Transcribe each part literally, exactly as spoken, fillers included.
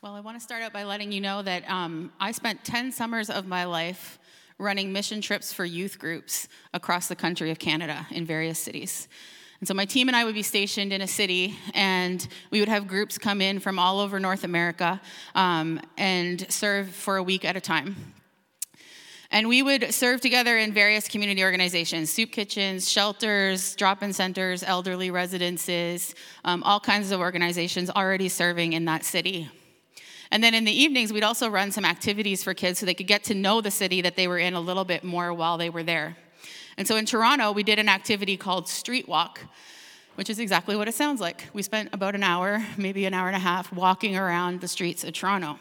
Well, I want to start out by letting you know that um, I spent ten summers of my life running mission trips for youth groups across the country of Canada in various cities. And so my team and I would be stationed in a city, and we would have groups come in from all over North America um, and serve for a week at a time. And we would serve together in various community organizations, soup kitchens, shelters, drop-in centers, elderly residences, um, all kinds of organizations already serving in that city. And then in the evenings, we'd also run some activities for kids so they could get to know the city that they were in a little bit more while they were there. And so in Toronto, we did an activity called Street Walk, which is exactly what it sounds like. We spent about an hour, maybe an hour and a half, walking around the streets of Toronto.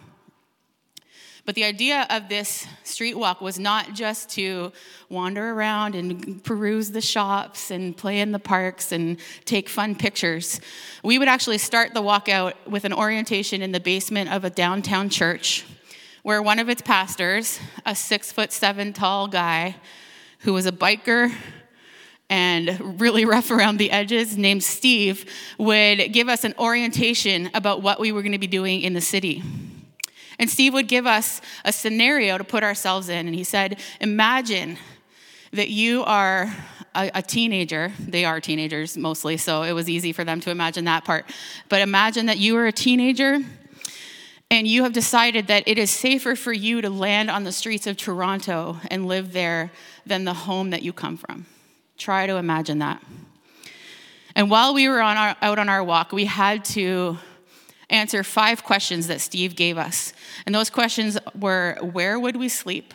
But the idea of this street walk was not just to wander around and peruse the shops and play in the parks and take fun pictures. We would actually start the walk out with an orientation in the basement of a downtown church where one of its pastors, a six foot seven tall guy who was a biker and really rough around the edges, named Steve, would give us an orientation about what we were going to be doing in the city. And Steve would give us a scenario to put ourselves in. And he said, imagine that you are a, a teenager. They are teenagers mostly, so it was easy for them to imagine that part. But imagine that you are a teenager and you have decided that it is safer for you to land on the streets of Toronto and live there than the home that you come from. Try to imagine that. And while we were on our, out on our walk, we had to answer five questions that Steve gave us. And those questions were, where would we sleep?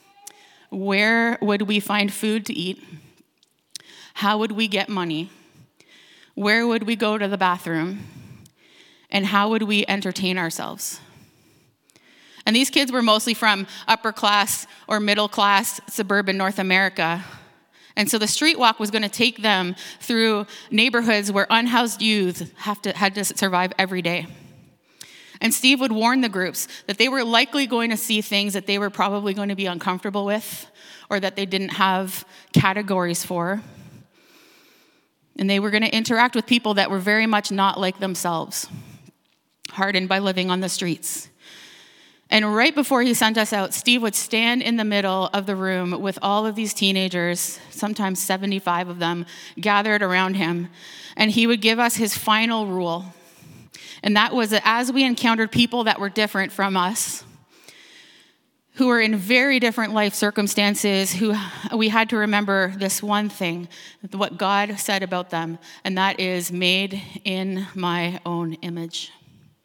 Where would we find food to eat? How would we get money? Where would we go to the bathroom? And how would we entertain ourselves? And these kids were mostly from upper class or middle class suburban North America. And so the street walk was going to take them through neighborhoods where unhoused youth have to, had to survive every day. And Steve would warn the groups that they were likely going to see things that they were probably going to be uncomfortable with or that they didn't have categories for. And they were going to interact with people that were very much not like themselves, hardened by living on the streets. And right before he sent us out, Steve would stand in the middle of the room with all of these teenagers, sometimes seventy-five of them, gathered around him. And he would give us his final rule. And that was that as we encountered people that were different from us, who were in very different life circumstances, who we had to remember this one thing, what God said about them, and that is made in my own image.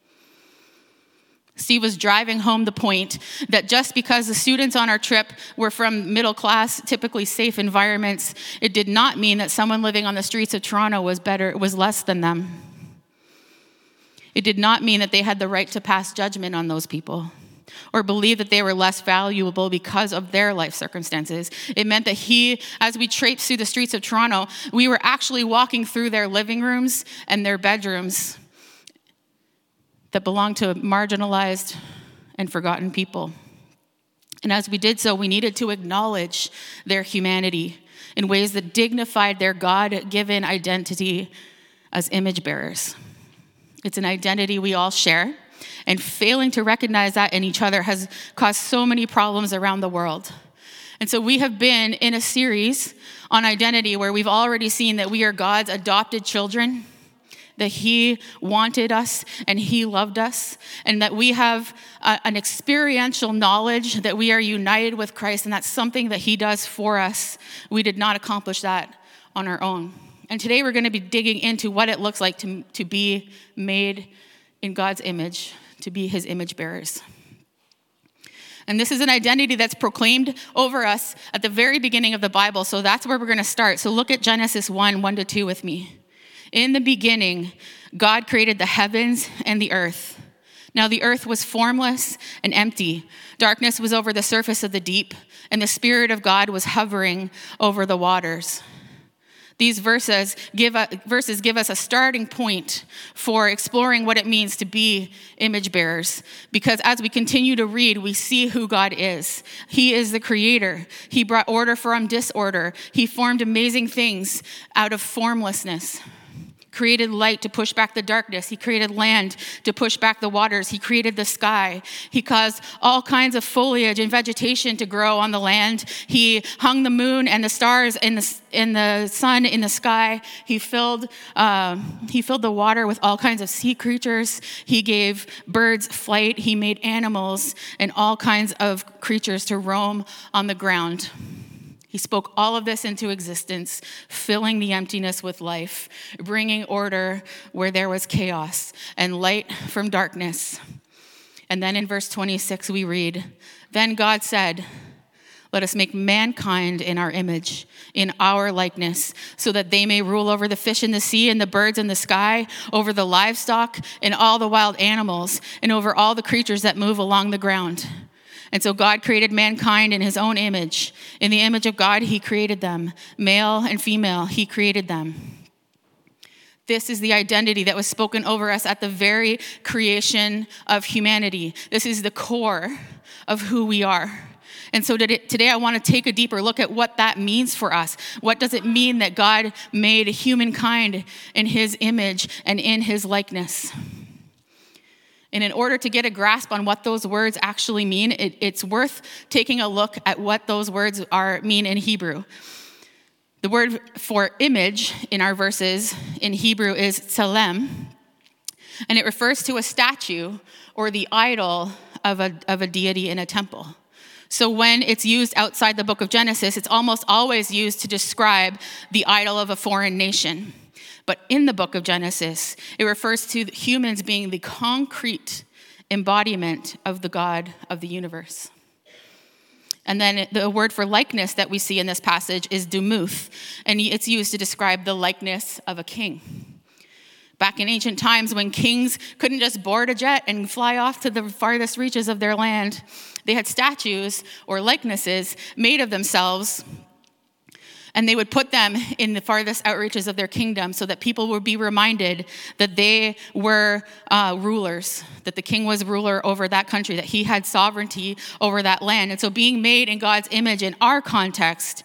Steve was driving home the point that just because the students on our trip were from middle class, typically safe environments, it did not mean that someone living on the streets of Toronto was better, was less than them. It did not mean that they had the right to pass judgment on those people or believe that they were less valuable because of their life circumstances. It meant that he, as we traipsed through the streets of Toronto, we were actually walking through their living rooms and their bedrooms that belonged to marginalized and forgotten people. And as we did so, we needed to acknowledge their humanity in ways that dignified their God-given identity as image bearers. It's an identity we all share, and failing to recognize that in each other has caused so many problems around the world. And so we have been in a series on identity where we've already seen that we are God's adopted children, that he wanted us and he loved us, and that we have a, an experiential knowledge that we are united with Christ, and that's something that he does for us. We did not accomplish that on our own. And today we're going to be digging into what it looks like to, to be made in God's image, to be his image bearers. And this is an identity that's proclaimed over us at the very beginning of the Bible, so that's where we're going to start. So look at Genesis one, one to two with me. In the beginning, God created the heavens and the earth. Now the earth was formless and empty. Darkness was over the surface of the deep, and the Spirit of God was hovering over the waters. These verses give, a, verses give us a starting point for exploring what it means to be image bearers. Because as we continue to read, we see who God is. He is the creator. He brought order from disorder. He formed amazing things out of formlessness. created light to push back the darkness. He created land to push back the waters. He created the sky. He caused all kinds of foliage and vegetation to grow on the land. He hung the moon and the stars in the, in the sun in the sky. He filled, uh, he filled the water with all kinds of sea creatures. He gave birds flight. He made animals and all kinds of creatures to roam on the ground. He spoke all of this into existence, filling the emptiness with life, bringing order where there was chaos, and light from darkness. And then in verse twenty-six, we read, "Then God said, let us make mankind in our image, in our likeness, so that they may rule over the fish in the sea and the birds in the sky, over the livestock and all the wild animals, and over all the creatures that move along the ground." And so God created mankind in his own image. In the image of God, he created them. Male and female, he created them. This is the identity that was spoken over us at the very creation of humanity. This is the core of who we are. And so today I want to take a deeper look at what that means for us. What does it mean that God made humankind in his image and in his likeness? And in order to get a grasp on what those words actually mean, it, it's worth taking a look at what those words are mean in Hebrew. The word for image in our verses in Hebrew is tselem, and it refers to a statue or the idol of a, of a deity in a temple. So when it's used outside the book of Genesis, it's almost always used to describe the idol of a foreign nation. But in the book of Genesis, it refers to humans being the concrete embodiment of the God of the universe. And then the word for likeness that we see in this passage is dumuth, and it's used to describe the likeness of a king. Back in ancient times when kings couldn't just board a jet and fly off to the farthest reaches of their land, they had statues or likenesses made of themselves, and they would put them in the farthest outreaches of their kingdom so that people would be reminded that they were uh, rulers, that the king was ruler over that country, that he had sovereignty over that land. And so being made in God's image in our context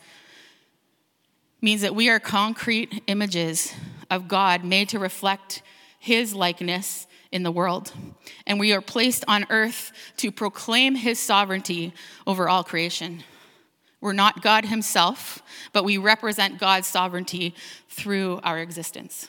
means that we are concrete images of God made to reflect his likeness in the world. And we are placed on earth to proclaim his sovereignty over all creation. We're not God himself, but we represent God's sovereignty through our existence.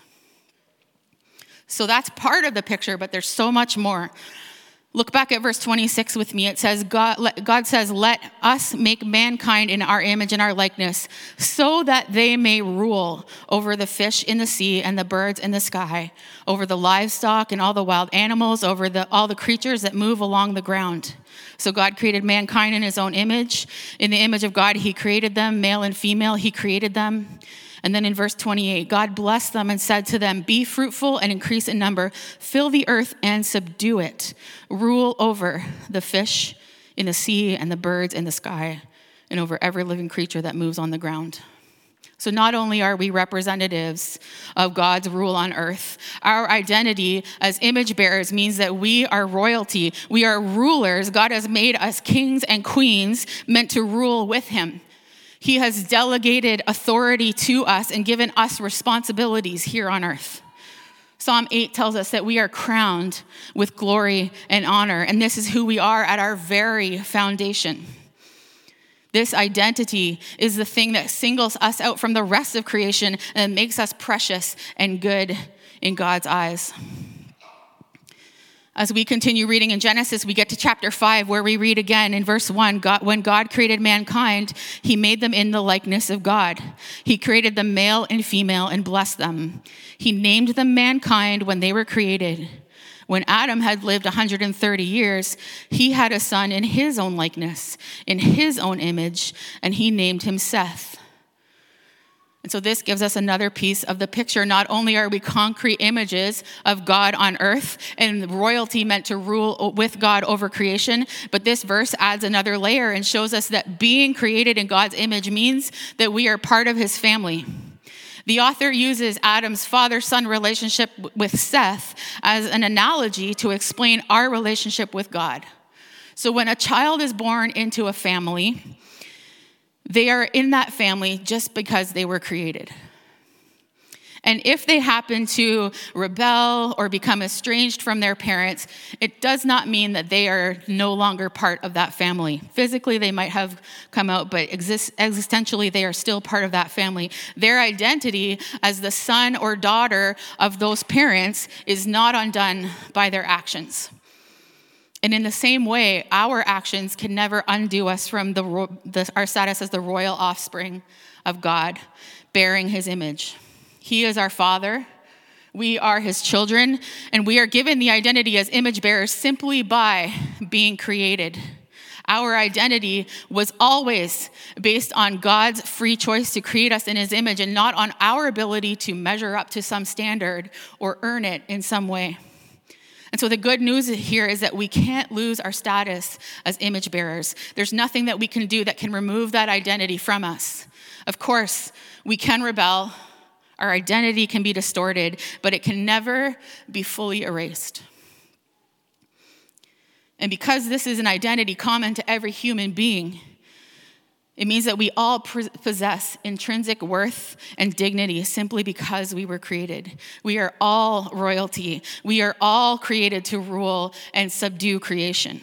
So that's part of the picture, but there's so much more. Look back at verse twenty-six with me. It says, God, God says, let us make mankind in our image and our likeness so that they may rule over the fish in the sea and the birds in the sky, over the livestock and all the wild animals, over the, all the creatures that move along the ground. So God created mankind in his own image. In the image of God, he created them, male and female, he created them. And then in verse twenty-eight, God blessed them and said to them, be fruitful and increase in number, fill the earth and subdue it. Rule over the fish in the sea and the birds in the sky and over every living creature that moves on the ground. So not only are we representatives of God's rule on earth, our identity as image bearers means that we are royalty. We are rulers. God has made us kings and queens meant to rule with him. He has delegated authority to us and given us responsibilities here on earth. Psalm eight tells us that we are crowned with glory and honor, and this is who we are at our very foundation. This identity is the thing that singles us out from the rest of creation and makes us precious and good in God's eyes. As we continue reading in Genesis, we get to chapter five, where we read again in verse one, God, when God created mankind, he made them in the likeness of God. He created them male and female and blessed them. He named them mankind when they were created. When Adam had lived one hundred thirty years, he had a son in his own likeness, in his own image, and he named him Seth. And so this gives us another piece of the picture. Not only are we concrete images of God on earth and royalty meant to rule with God over creation, but this verse adds another layer and shows us that being created in God's image means that we are part of his family. The author uses Adam's father-son relationship with Seth as an analogy to explain our relationship with God. So when a child is born into a family, they are in that family just because they were created. And if they happen to rebel or become estranged from their parents, it does not mean that they are no longer part of that family. Physically, they might have come out, but exist- existentially, they are still part of that family. Their identity as the son or daughter of those parents is not undone by their actions. And in the same way, our actions can never undo us from the, the, our status as the royal offspring of God, bearing his image. He is our Father, we are his children, and we are given the identity as image bearers simply by being created. Our identity was always based on God's free choice to create us in his image and not on our ability to measure up to some standard or earn it in some way. And so the good news here is that we can't lose our status as image bearers. There's nothing that we can do that can remove that identity from us. Of course, we can rebel. Our identity can be distorted, but it can never be fully erased. And because this is an identity common to every human being, it means that we all possess intrinsic worth and dignity simply because we were created. We are all royalty. We are all created to rule and subdue creation.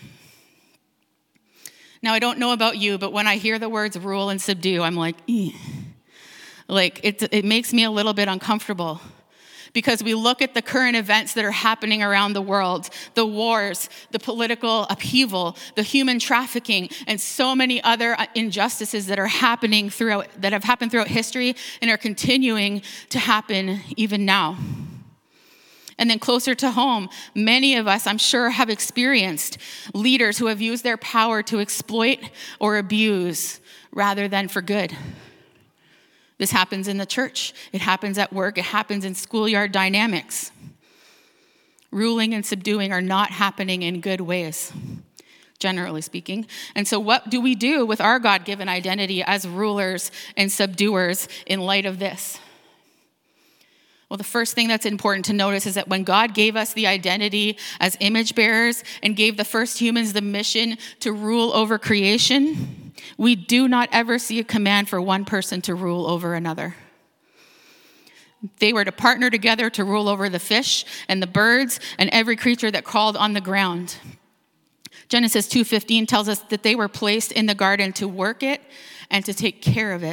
Now, I don't know about you, but when I hear the words rule and subdue, I'm like, eh. Like, it, it makes me a little bit uncomfortable because we look at the current events that are happening around the world, the wars, the political upheaval, the human trafficking, and so many other injustices that are happening throughout, that have happened throughout history and are continuing to happen even now. And then closer to home, many of us, I'm sure, have experienced leaders who have used their power to exploit or abuse rather than for good. This happens in the church. It happens at work. It happens in schoolyard dynamics. Ruling and subduing are not happening in good ways, generally speaking. And so what do we do with our God-given identity as rulers and subduers in light of this? Well, the first thing that's important to notice is that when God gave us the identity as image bearers and gave the first humans the mission to rule over creation, we do not ever see a command for one person to rule over another. They were to partner together to rule over the fish and the birds and every creature that crawled on the ground. Genesis two fifteen tells us that they were placed in the garden to work it and to take care of it.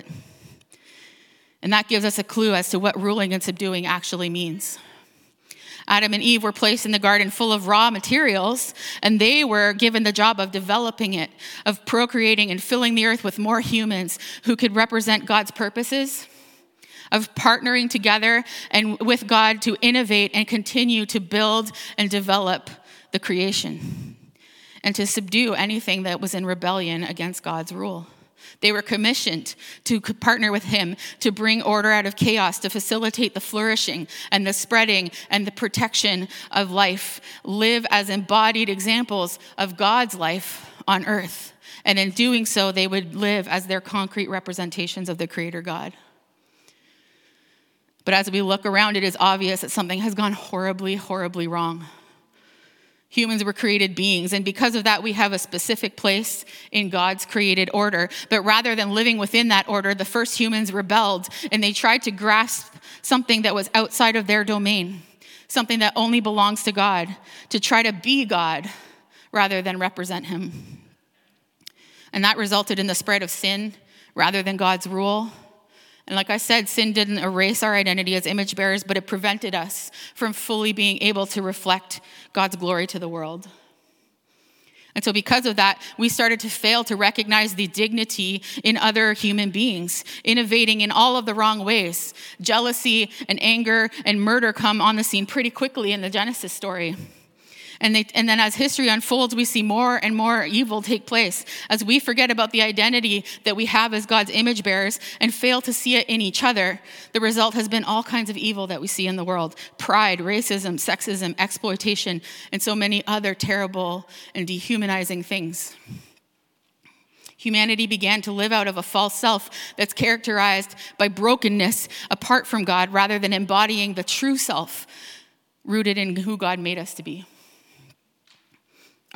And that gives us a clue as to what ruling and subduing actually means. Adam and Eve were placed in the garden full of raw materials, and they were given the job of developing it, of procreating and filling the earth with more humans who could represent God's purposes, of partnering together and with God to innovate and continue to build and develop the creation, and to subdue anything that was in rebellion against God's rule. They were commissioned to partner with him to bring order out of chaos, to facilitate the flourishing and the spreading and the protection of life, live as embodied examples of God's life on earth. And in doing so, they would live as their concrete representations of the Creator God. But as we look around, it is obvious that something has gone horribly, horribly wrong. Humans were created beings, and because of that, we have a specific place in God's created order. But rather than living within that order, the first humans rebelled, and they tried to grasp something that was outside of their domain, something that only belongs to God, to try to be God rather than represent him. And that resulted in the spread of sin rather than God's rule. And like I said, sin didn't erase our identity as image bearers, but it prevented us from fully being able to reflect God's glory to the world. And so because of that, we started to fail to recognize the dignity in other human beings, innovating in all of the wrong ways. Jealousy and anger and murder come on the scene pretty quickly in the Genesis story. And, they, and then as history unfolds, we see more and more evil take place as we forget about the identity that we have as God's image bearers and fail to see it in each other. The result has been all kinds of evil that we see in the world: pride, racism, sexism, exploitation, and so many other terrible and dehumanizing things. Humanity began to live out of a false self that's characterized by brokenness apart from God rather than embodying the true self rooted in who God made us to be.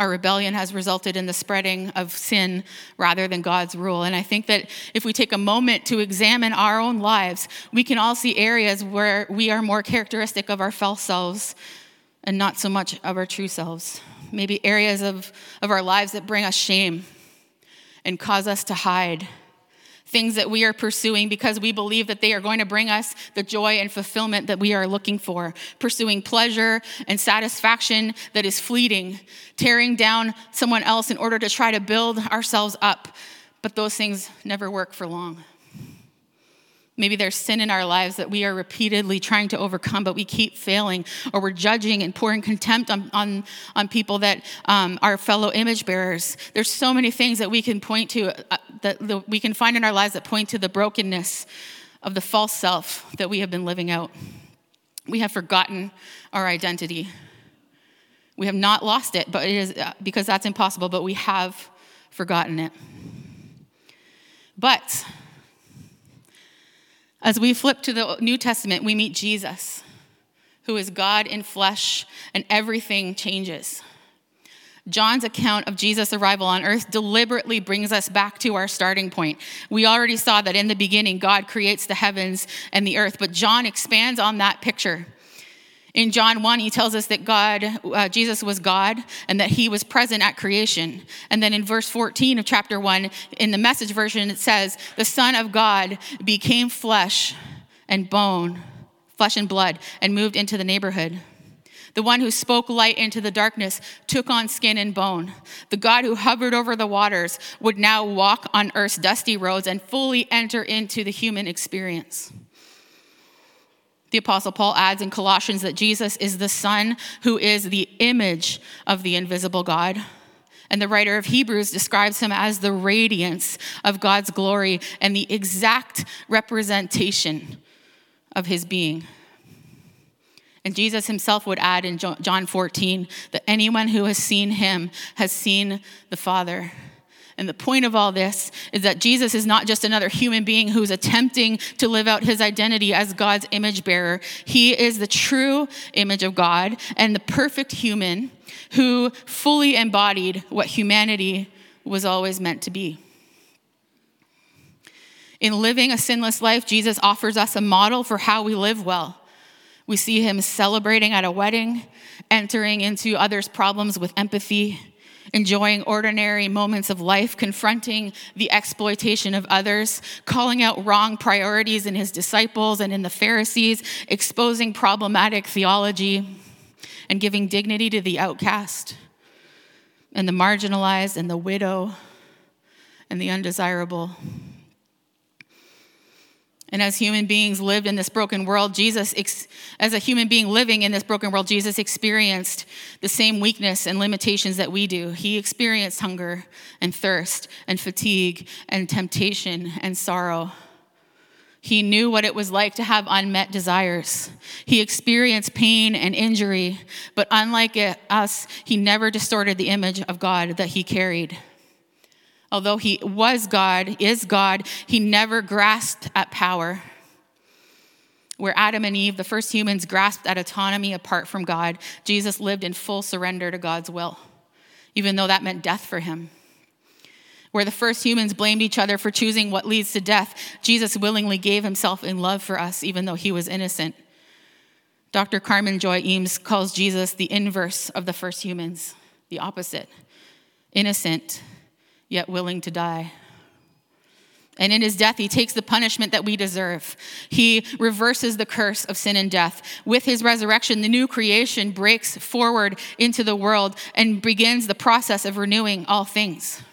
Our rebellion has resulted in the spreading of sin rather than God's rule. And I think that if we take a moment to examine our own lives, we can all see areas where we are more characteristic of our false selves and not so much of our true selves. Maybe areas of, of our lives that bring us shame and cause us to hide. Things that we are pursuing because we believe that they are going to bring us the joy and fulfillment that we are looking for. Pursuing pleasure and satisfaction that is fleeting. Tearing down someone else in order to try to build ourselves up. But those things never work for long. Maybe there's sin in our lives that we are repeatedly trying to overcome, but we keep failing, or we're judging and pouring contempt on, on, on people that um, are fellow image bearers. There's so many things that we can point to, uh, that the, we can find in our lives that point to the brokenness of the false self that we have been living out. We have forgotten our identity. We have not lost it, but it is uh, because that's impossible, but we have forgotten it. But as we flip to the New Testament, we meet Jesus, who is God in flesh, and everything changes. John's account of Jesus' arrival on earth deliberately brings us back to our starting point. We already saw that in the beginning, God creates the heavens and the earth, but John expands on that picture. In John one, he tells us that God, uh, Jesus was God and that he was present at creation. And then in verse fourteen of chapter one, in the Message version, it says, the Son of God became flesh and bone, flesh and blood, and moved into the neighborhood. The one who spoke light into the darkness took on skin and bone. The God who hovered over the waters would now walk on earth's dusty roads and fully enter into the human experience. The Apostle Paul adds in Colossians that Jesus is the Son who is the image of the invisible God. And the writer of Hebrews describes him as the radiance of God's glory and the exact representation of his being. And Jesus himself would add in John fourteen that anyone who has seen him has seen the Father. And the point of all this is that Jesus is not just another human being who's attempting to live out his identity as God's image bearer. He is the true image of God and the perfect human who fully embodied what humanity was always meant to be. In living a sinless life, Jesus offers us a model for how we live well. We see him celebrating at a wedding, entering into others' problems with empathy, enjoying ordinary moments of life, confronting the exploitation of others, calling out wrong priorities in his disciples and in the Pharisees, exposing problematic theology, and giving dignity to the outcast and the marginalized and the widow and the undesirable. And as human beings lived in this broken world, Jesus, as a human being living in this broken world, Jesus experienced the same weakness and limitations that we do. He experienced hunger and thirst and fatigue and temptation and sorrow. He knew what it was like to have unmet desires. He experienced pain and injury, but unlike it, us, he never distorted the image of God that he carried. Although he was God, is God, he never grasped at power. Where Adam and Eve, the first humans, grasped at autonomy apart from God, Jesus lived in full surrender to God's will, even though that meant death for him. Where the first humans blamed each other for choosing what leads to death, Jesus willingly gave himself in love for us, even though he was innocent. Doctor Carmen Joy Eames calls Jesus the inverse of the first humans, the opposite, innocent, yet willing to die. And in his death, he takes the punishment that we deserve. He reverses the curse of sin and death. With his resurrection, the new creation breaks forward into the world and begins the process of renewing all things.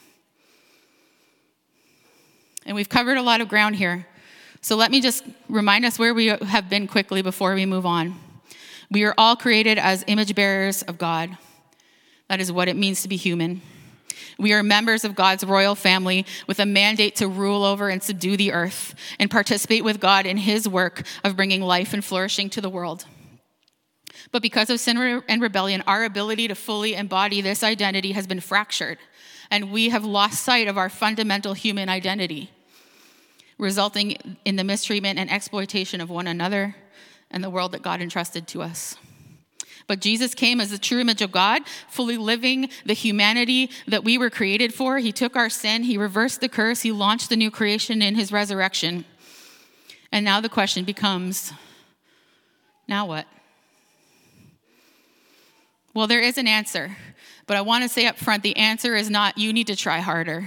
And we've covered a lot of ground here. So let me just remind us where we have been quickly before we move on. We are all created as image bearers of God. That is what it means to be human. We are members of God's royal family with a mandate to rule over and subdue the earth and participate with God in his work of bringing life and flourishing to the world. But because of sin and rebellion, our ability to fully embody this identity has been fractured, and we have lost sight of our fundamental human identity, resulting in the mistreatment and exploitation of one another and the world that God entrusted to us. But Jesus came as the true image of God, fully living the humanity that we were created for. He took our sin, he reversed the curse, he launched the new creation in his resurrection. And now the question becomes, now what? Well, there is an answer, but I want to say up front, the answer is not, you need to try harder.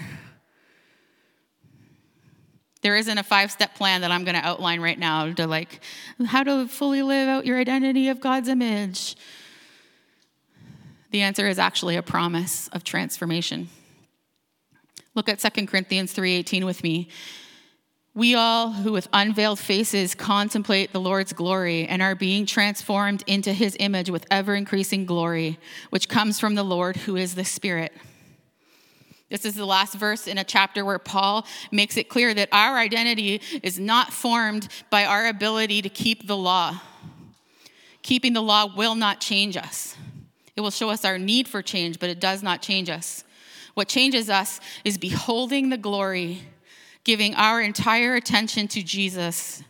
There isn't a five-step plan that I'm going to outline right now to like how to fully live out your identity of God's image. The answer is actually a promise of transformation. Look at Second Corinthians three eighteen with me. We all who with unveiled faces contemplate the Lord's glory and are being transformed into his image with ever-increasing glory, which comes from the Lord who is the Spirit. This is the last verse in a chapter where Paul makes it clear that our identity is not formed by our ability to keep the law. Keeping the law will not change us. It will show us our need for change, but it does not change us. What changes us is beholding the glory, giving our entire attention to Jesus.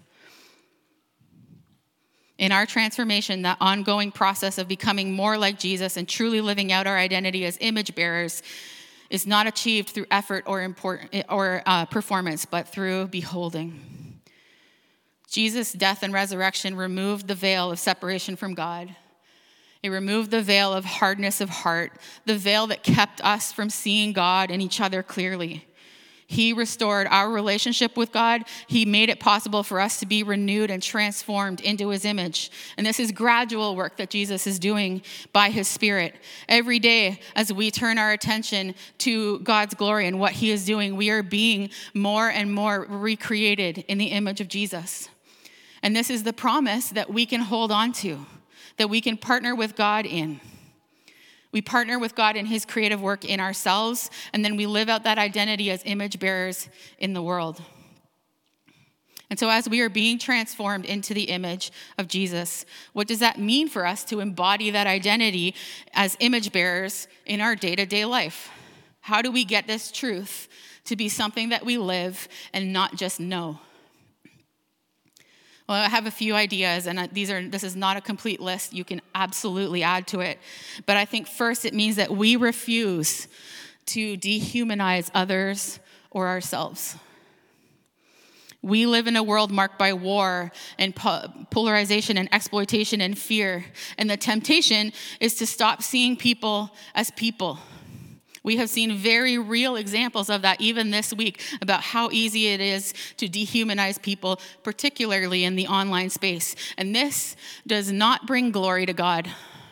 In our transformation, that ongoing process of becoming more like Jesus and truly living out our identity as image bearers is not achieved through effort or, import, or uh, performance, but through beholding. Jesus' death and resurrection removed the veil of separation from God. It removed the veil of hardness of heart, the veil that kept us from seeing God and each other clearly. He restored our relationship with God. He made it possible for us to be renewed and transformed into his image. And this is gradual work that Jesus is doing by his Spirit. Every day, as we turn our attention to God's glory and what he is doing, we are being more and more recreated in the image of Jesus. And this is the promise that we can hold on to, that we can partner with God in. We partner with God in his creative work in ourselves, and then we live out that identity as image bearers in the world. And so as we are being transformed into the image of Jesus, what does that mean for us to embody that identity as image bearers in our day-to-day life? How do we get this truth to be something that we live and not just know? Well, I have a few ideas, and these are. This is not a complete list. You can absolutely add to it. But I think first it means that we refuse to dehumanize others or ourselves. We live in a world marked by war and polarization and exploitation and fear. And the temptation is to stop seeing people as people. We have seen very real examples of that even this week about how easy it is to dehumanize people, particularly in the online space. And this does not bring glory to God.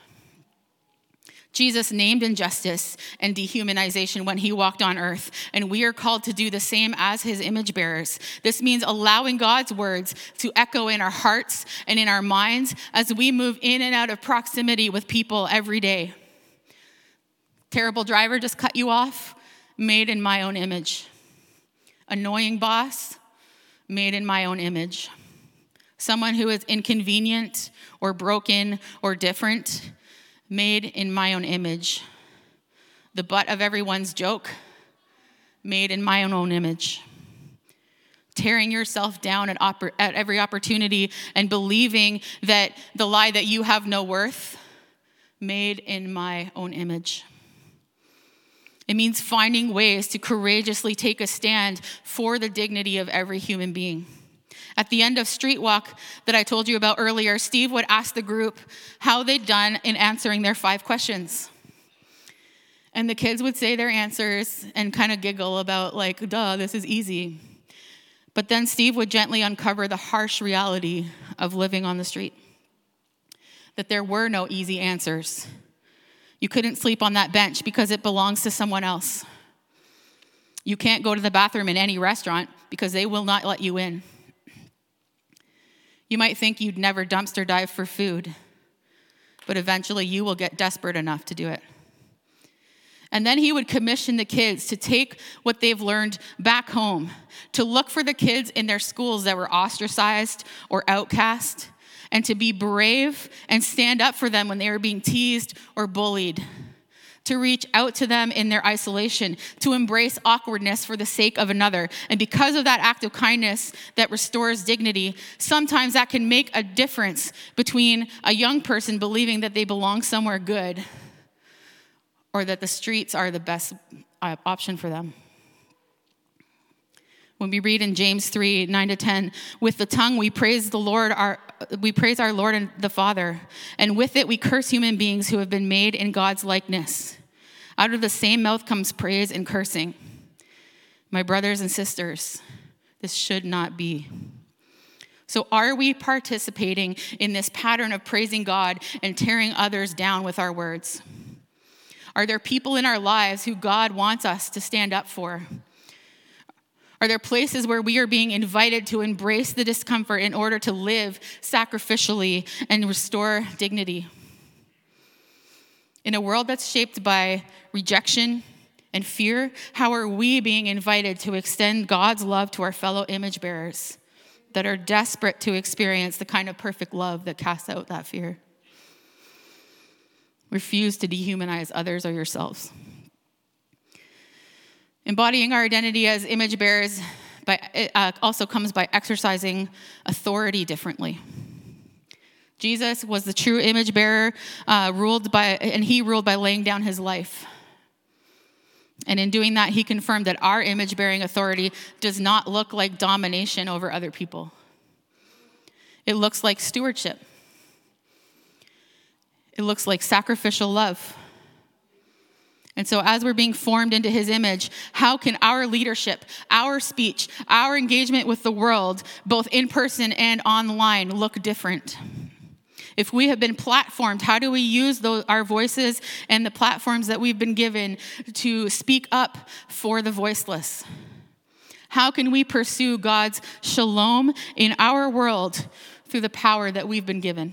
Jesus named injustice and dehumanization when he walked on earth, and we are called to do the same as his image bearers. This means allowing God's words to echo in our hearts and in our minds as we move in and out of proximity with people every day. Terrible driver just cut you off, made in my own image. Annoying boss, made in my own image. Someone who is inconvenient or broken or different, made in my own image. The butt of everyone's joke, made in my own image. Tearing yourself down at, oppor- at every opportunity and believing that the lie that you have no worth, made in my own image. It means finding ways to courageously take a stand for the dignity of every human being. At the end of Street Walk that I told you about earlier, Steve would ask the group how they'd done in answering their five questions. And the kids would say their answers and kind of giggle about like, duh, this is easy. But then Steve would gently uncover the harsh reality of living on the street. That there were no easy answers. You couldn't sleep on that bench because it belongs to someone else. You can't go to the bathroom in any restaurant because they will not let you in. You might think you'd never dumpster dive for food, but eventually you will get desperate enough to do it. And then he would commission the kids to take what they've learned back home, to look for the kids in their schools that were ostracized or outcast, and to be brave and stand up for them when they were being teased or bullied, to reach out to them in their isolation, to embrace awkwardness for the sake of another. And because of that act of kindness that restores dignity, sometimes that can make a difference between a young person believing that they belong somewhere good or that the streets are the best option for them. When we read in James three, nine to ten, with the tongue we praise the Lord, our, we praise our Lord and the Father, and with it we curse human beings who have been made in God's likeness. Out of the same mouth comes praise and cursing. My brothers and sisters, this should not be. So are we participating in this pattern of praising God and tearing others down with our words? Are there people in our lives who God wants us to stand up for? Are there places where we are being invited to embrace the discomfort in order to live sacrificially and restore dignity? In a world that's shaped by rejection and fear, how are we being invited to extend God's love to our fellow image bearers that are desperate to experience the kind of perfect love that casts out that fear? Refuse to dehumanize others or yourselves. Embodying our identity as image bearers by, uh, also comes by exercising authority differently. Jesus was the true image bearer, uh, ruled by, and he ruled by laying down his life. And in doing that, he confirmed that our image-bearing authority does not look like domination over other people. It looks like stewardship. It looks like sacrificial love. And so as we're being formed into his image, how can our leadership, our speech, our engagement with the world, both in person and online, look different? If we have been platformed, how do we use those, our voices and the platforms that we've been given to speak up for the voiceless? How can we pursue God's shalom in our world through the power that we've been given?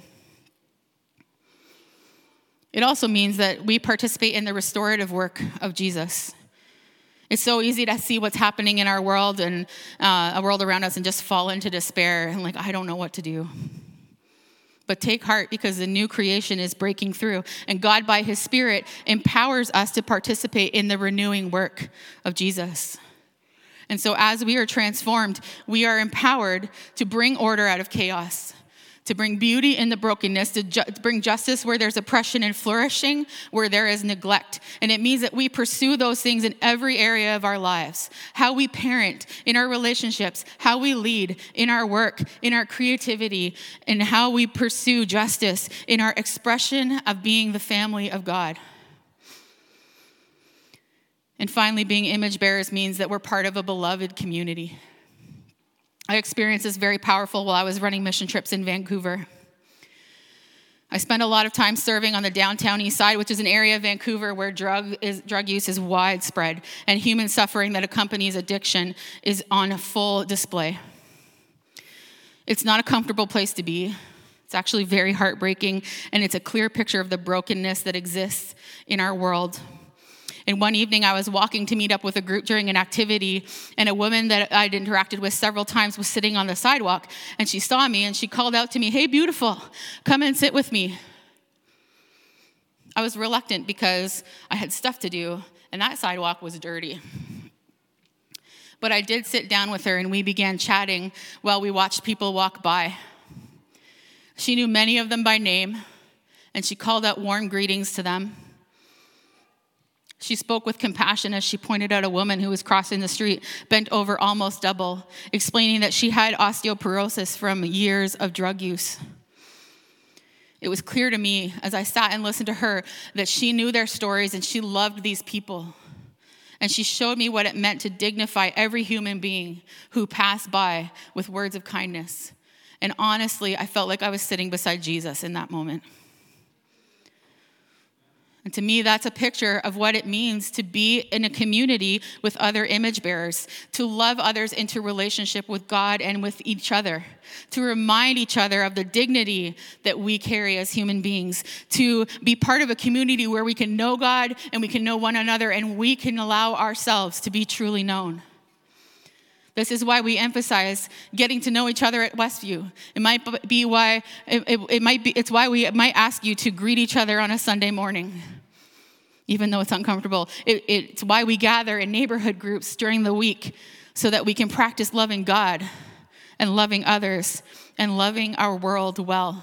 It also means that we participate in the restorative work of Jesus. It's so easy to see what's happening in our world and uh, a world around us and just fall into despair and like, I don't know what to do. But take heart, because the new creation is breaking through, and God by his Spirit empowers us to participate in the renewing work of Jesus. And so as we are transformed, we are empowered to bring order out of chaos, to bring beauty in the brokenness, to ju- bring justice where there's oppression and flourishing where there is neglect. And it means that we pursue those things in every area of our lives. How we parent, in our relationships, how we lead, in our work, in our creativity, and how we pursue justice in our expression of being the family of God. And finally, being image bearers means that we're part of a beloved community. I experienced this very powerful while I was running mission trips in Vancouver. I spent a lot of time serving on the downtown east side, which is an area of Vancouver where drug is, drug use is widespread, and human suffering that accompanies addiction is on full display. It's not a comfortable place to be. It's actually very heartbreaking, and it's a clear picture of the brokenness that exists in our world. And one evening I was walking to meet up with a group during an activity, and a woman that I'd interacted with several times was sitting on the sidewalk, and she saw me and she called out to me, "Hey, beautiful, come and sit with me." I was reluctant because I had stuff to do, and that sidewalk was dirty. But I did sit down with her, and we began chatting while we watched people walk by. She knew many of them by name, and she called out warm greetings to them. She spoke with compassion as she pointed out a woman who was crossing the street, bent over almost double, explaining that she had osteoporosis from years of drug use. It was clear to me as I sat and listened to her that she knew their stories and she loved these people. And she showed me what it meant to dignify every human being who passed by with words of kindness. And honestly, I felt like I was sitting beside Jesus in that moment. And to me, that's a picture of what it means to be in a community with other image bearers, to love others into relationship with God and with each other, to remind each other of the dignity that we carry as human beings, to be part of a community where we can know God and we can know one another and we can allow ourselves to be truly known. This is why we emphasize getting to know each other at Westview. It might be why it, it, it might be it's why we might ask you to greet each other on a Sunday morning. even though it's uncomfortable. It, it's why we gather in neighborhood groups during the week so that we can practice loving God and loving others and loving our world well.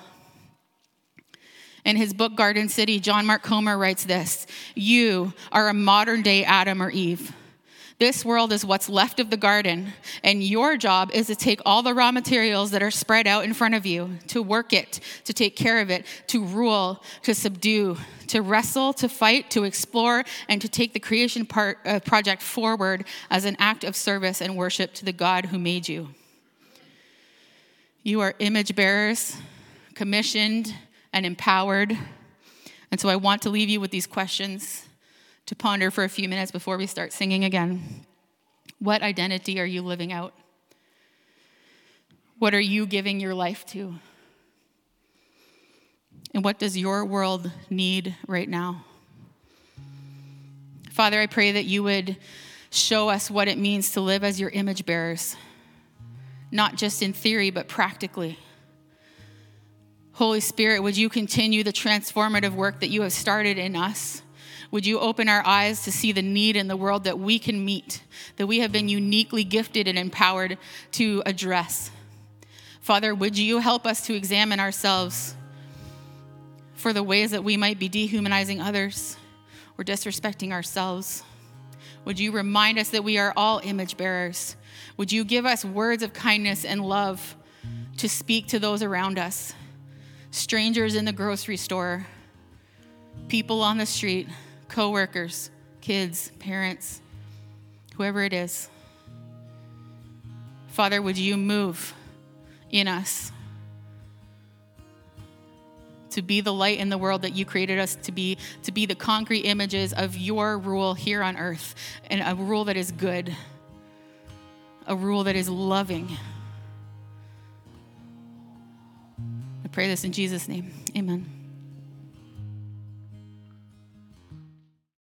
In his book, Garden City, John Mark Comer writes this: "You are a modern-day Adam or Eve. This world is what's left of the garden, and your job is to take all the raw materials that are spread out in front of you, to work it, to take care of it, to rule, to subdue, to wrestle, to fight, to explore, and to take the creation part, uh, project forward as an act of service and worship to the God who made you. You are image bearers, commissioned and empowered." And so I want to leave you with these questions to ponder for a few minutes before we start singing again. What identity are you living out? What are you giving your life to? And what does your world need right now? Father, I pray that you would show us what it means to live as your image bearers, not just in theory, but practically. Holy Spirit, would you continue the transformative work that you have started in us? Would you open our eyes to see the need in the world that we can meet, that we have been uniquely gifted and empowered to address? Father, would you help us to examine ourselves for the ways that we might be dehumanizing others or disrespecting ourselves? Would you remind us that we are all image bearers? Would you give us words of kindness and love to speak to those around us? Strangers in the grocery store, people on the street, coworkers, kids, parents, whoever it is. Father, would you move in us to be the light in the world that you created us to be, to be the concrete images of your rule here on earth, and a rule that is good, a rule that is loving. I pray this in Jesus' name. Amen.